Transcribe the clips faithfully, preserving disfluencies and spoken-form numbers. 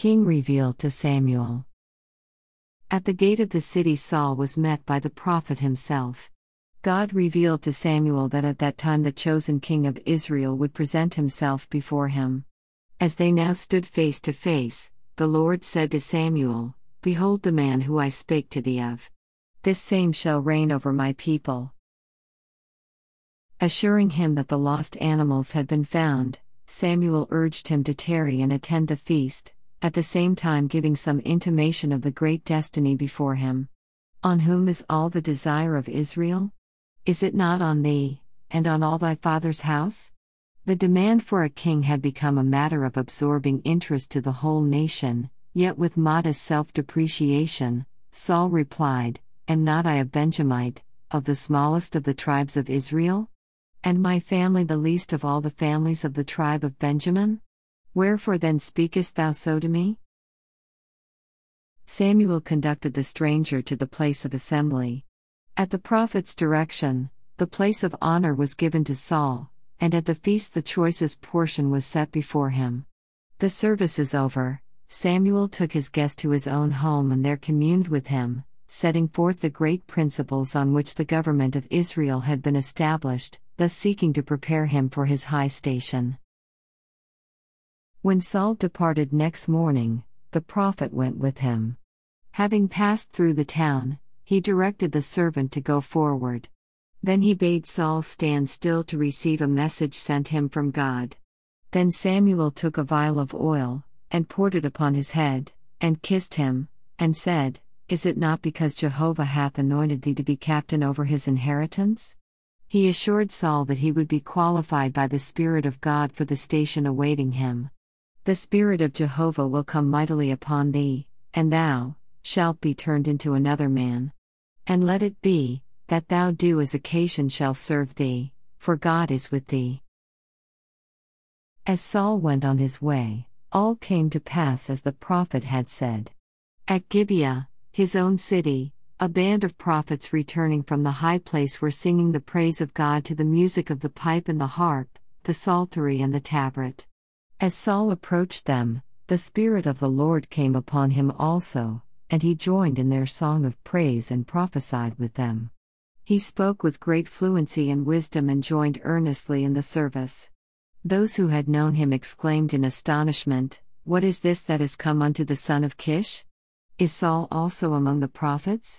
king revealed to Samuel. At the gate of the city Saul was met by the prophet himself. God revealed to Samuel that at that time the chosen king of Israel would present himself before him. As they now stood face to face, the Lord said to Samuel, "Behold the man who I spake to thee of. This same shall reign over my people." Assuring him that the lost animals had been found, Samuel urged him to tarry and attend the feast, at the same time giving some intimation of the great destiny before him. "On whom is all the desire of Israel? Is it not on thee, and on all thy father's house?" The demand for a king had become a matter of absorbing interest to the whole nation, yet with modest self-depreciation, Saul replied, "Am not I a Benjamite, of the smallest of the tribes of Israel? And my family the least of all the families of the tribe of Benjamin? Wherefore then speakest thou so to me?" Samuel conducted the stranger to the place of assembly. At the prophet's direction, the place of honor was given to Saul, and at the feast the choicest portion was set before him. The services over, Samuel took his guest to his own home and there communed with him, setting forth the great principles on which the government of Israel had been established, thus seeking to prepare him for his high station. When Saul departed next morning, the prophet went with him. Having passed through the town, he directed the servant to go forward. Then he bade Saul stand still to receive a message sent him from God. Then Samuel took a vial of oil, and poured it upon his head, and kissed him, and said, "Is it not because Jehovah hath anointed thee to be captain over his inheritance?" He assured Saul that he would be qualified by the Spirit of God for the station awaiting him. "The Spirit of Jehovah will come mightily upon thee, and thou shalt be turned into another man. And let it be, that thou do as occasion shall serve thee, for God is with thee." As Saul went on his way, all came to pass as the prophet had said. At Gibeah, his own city, a band of prophets returning from the high place were singing the praise of God to the music of the pipe and the harp, the psaltery and the tabret. As Saul approached them, the Spirit of the Lord came upon him also, and he joined in their song of praise and prophesied with them. He spoke with great fluency and wisdom and joined earnestly in the service. Those who had known him exclaimed in astonishment, "What is this that is come unto the son of Kish? Is Saul also among the prophets?"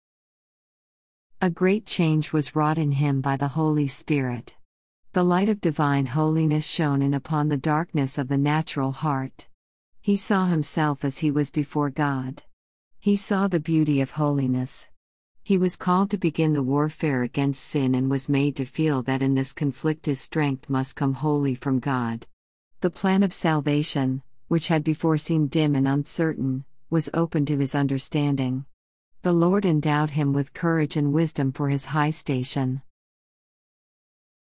A great change was wrought in him by the Holy Spirit. The light of divine holiness shone in upon the darkness of the natural heart. He saw himself as he was before God. He saw the beauty of holiness. He was called to begin the warfare against sin and was made to feel that in this conflict his strength must come wholly from God. The plan of salvation, which had before seemed dim and uncertain, was open to his understanding. The Lord endowed him with courage and wisdom for his high station.